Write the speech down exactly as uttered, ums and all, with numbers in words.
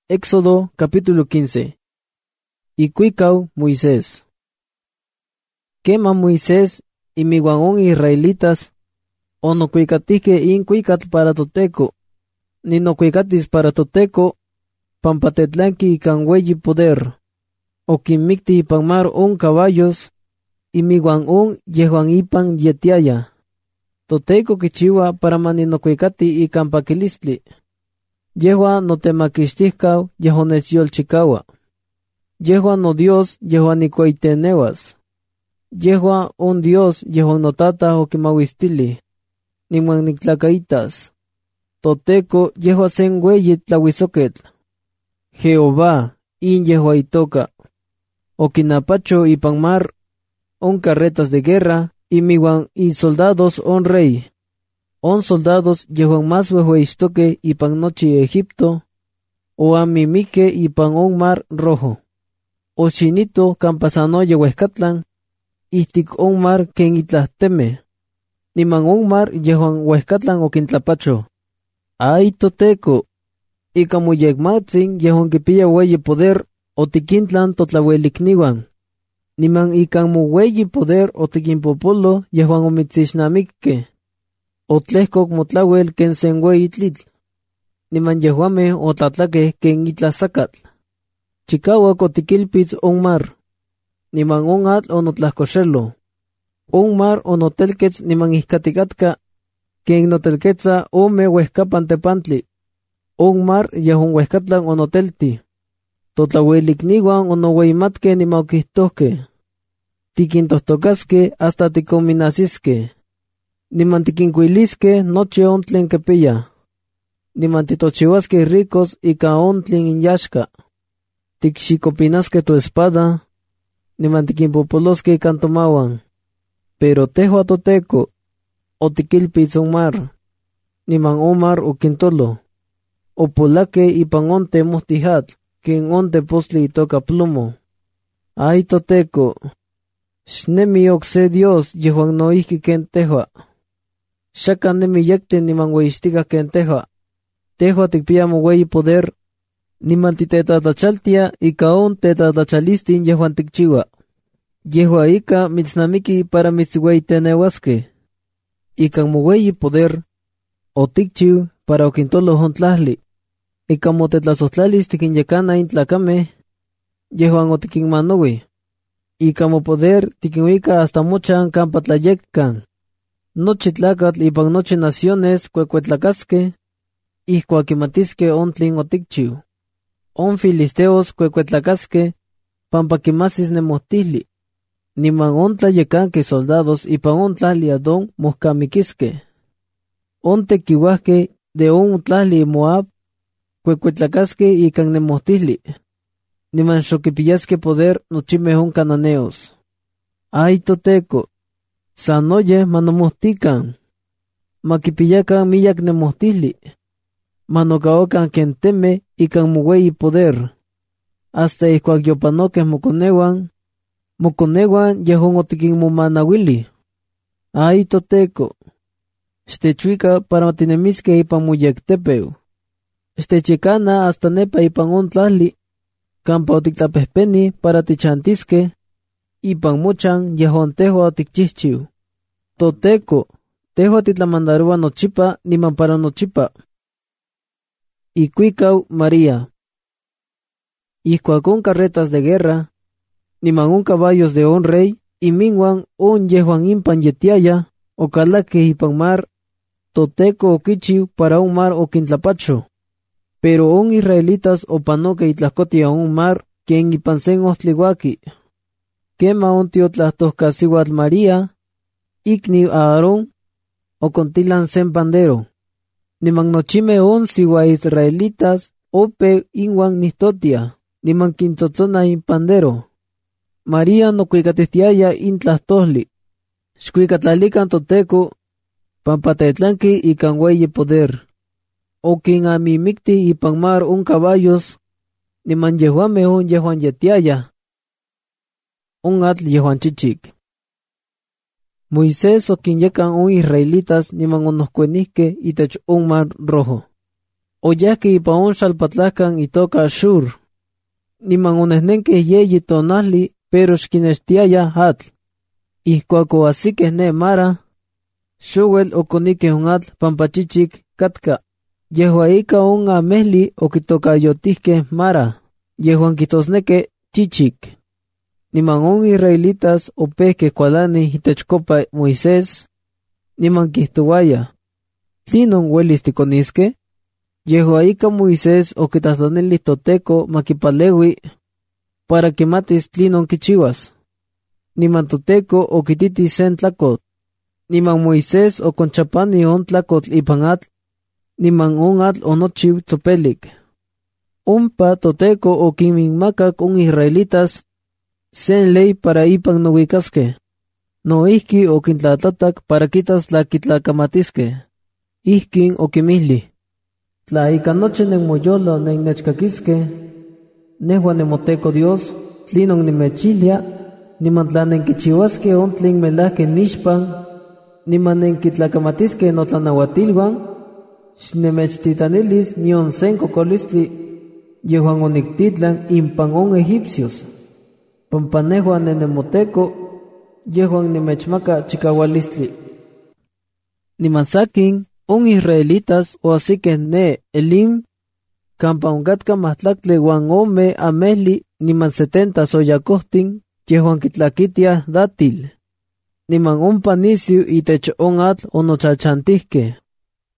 Éxodo capítulo quince. Ikuikau Moisés. Quema Moisés y miguanón israelitas, o no cuicatike in cuicat para toteco, ni no cuicatis para toteco, pampatetlanki y canhueyi poder, o quimicti y panmar un caballos, y miguanón yehuan ipan yetiaya. Toteco kichiwa para mani no cuicati y campaquilistli. Yehua no temaquistihkau, yehones yolchikawa. Yehua no Dios, yehua ni coitenewas. Yehua un Dios, yehua no tata o kimawistili. Niman nitlacaitas. Toteco, yehua sengüeyit tlawisoquetl. Jehová, in yehua itoca. Okinapacho y panmar, on carretas de guerra, y miwan y soldados on rey. On soldados yehuan más huehueistoque y pan nochi Egipto, o amimique y pan on mar rojo. O chinito campasano yehuescatlan, istic on mar ken itlasteme. Ni man on mar yehuan huescatlan o quintlapacho. Ay toteco, y como yegmatzin yehuan kipilla hueye poder, o tiquintlan totlahuelikniwan. Ni man ikan mu hueye poder o tiquimpopolo yehuan omitzishnamikke. O tlehcoc motlawel ken senwey itlitl. Niman yehuame o tlatlaque ken itlasacatl. Chicawak o tiquilpitz on mar. Niman on atl o notlascoxelo. On mar o notelquetz niman iscaticatka, ken notelquetza o me huescapan tepantli. On mar yehun huescatlan o notelti. Totlahuelikniwan o noweimatke nimauquistosque. Tiquintostocasque hasta ticominasisque. Niman tiquincuilisque noche ontlen quepeya. Niman titochihuasque ricos y ca ontlen inyashka. Tixicopinasque tu espada. Niman tiquinpopolosque cantomawan. Pero tehua toteco, o tiquilpitz on mar. Niman omar o quintolo. O polaque y pan onte mostihat, quien onte postli toca plumo. Ay toteco, shnemi oxe Dios yehuan no ihki ken tehua. Shaka nemi yekte niman weistiga ken tehua. Tehua tikpiamo wei poder, niman titetatachaltia y kaon tetatachalistin yehuan tikchiwa. Yehua ika mitznamiki para mitzweitenewaske. Ikan mo wei poder, o tikchiw para okintolo hontlahli. Ika mo tetlasohtlalis tikinyekana intlakame, yehuan o tikinmanowi. Ika mo poder tikinwika hasta mochan kampatlayekkan. Nochi tlacatl ipan nochi naciones cuecuetlacasque, ihcuaquimatisque ontlin oticchiu. On filisteos cuecuetlacasque, pampaquimasis nemohtili. Niman on tlayecanque soldados ipan on tlali adon moscamiquisque. On tequihuasque de on tlali Moab, cuecuetlacasque ican nemohtili. Niman xoquipillasque poder nochime on cananeos. Ay toteco, sanoye manomohtican. Maquipillacan millac nemohtili. Manocaocan quien teme y can muwei poder. Hasta iscuagyopanoques moconewan. Moconewan yehon otiquin momanawili. Ay toteco. Stechuica para matinemisque ipan muyectepeu. Stechecana hasta nepa ipan on tlali. Campa otictlapehpeni para tichantisque. Ipan mochan yehon tehua oticchichiu. Toteco, tehua titlamandarua nochipa niman para nochipa. Ikuikau María. Iscuacón carretas de guerra, niman un caballos de on rey, y minwan on yehuan impan yetiaya, o calaque ipan mar, toteco o kichiu para un mar o quintlapacho. Pero on israelitas o panoque itlascotia un mar, quien ipansen ostliwaki. Quema on tiotlastoscasiwat María, ikni Aarón, o contilan sen pandero. Niman nochime on siwa israelitas, ope inwan nistotia, niman quintotzona in pandero. María no cuicatestiaya intlastosli. Xcuicatlalican toteco, pampatetlanqui y canhueye poder. O quien amimicti y panmar un caballos, niman yehuame on yehuan yetiaya. Un atl yehuan chichic. Moisés o quien yecan un israelitas niman onoscuenisque y tech un mar rojo. oyahque ipa on xalpatlahcan itoca Shur. Niman onehnenque yeyi tonahli, pero xquinextiaya atl. Ihcuaco asique ne Mara, Xuel oconique un atl pampachichic catca. Yehua ica un amehli okitocayotihque Mara, yehuan quitosneque chichic. Niman on israelitas opehque cualani itechcopa Moisés, niman quihtuaya, ¿tlinon huelis ticonisque? Yehua ica Moisés okitahtanili toteco maquipalewi, para quimatis tlinon quichiuas. Niman toteco okititi sen tlacot. Niman Moisés oconchapani on tlacotl ipan atl, niman on atl onochiu tzopelic. Ompa toteco oquinminmacac on israelitas sen ley para ipan nohuicasque. Noihqui oquintlatlatac para quitas tla quitlacamatisque. Ihquin oquimihli, tla ica noche nenmoyolo nennechcaquisque, nehua nemoteco Dios, tlinon nimechilia, niman tla nenquichiuasque on tlen melahque nixpan, niman nenquitlacamatisque notlanauatilhuan, xnemechtitanilis nion sen cocolistli, yehuan onictitlan impan on egipcios. Pampa nehua nenemoteco, yehuan nimechmaca chicaualistli. Niman saquin, on israelitas o asique ne Elim, campa oncatka mahtlactle huan ome amehli niman setenta soyacohtin, yehuan quitlaquitiah dátil. Niman ompa nisiu itech on atl onochachantihque.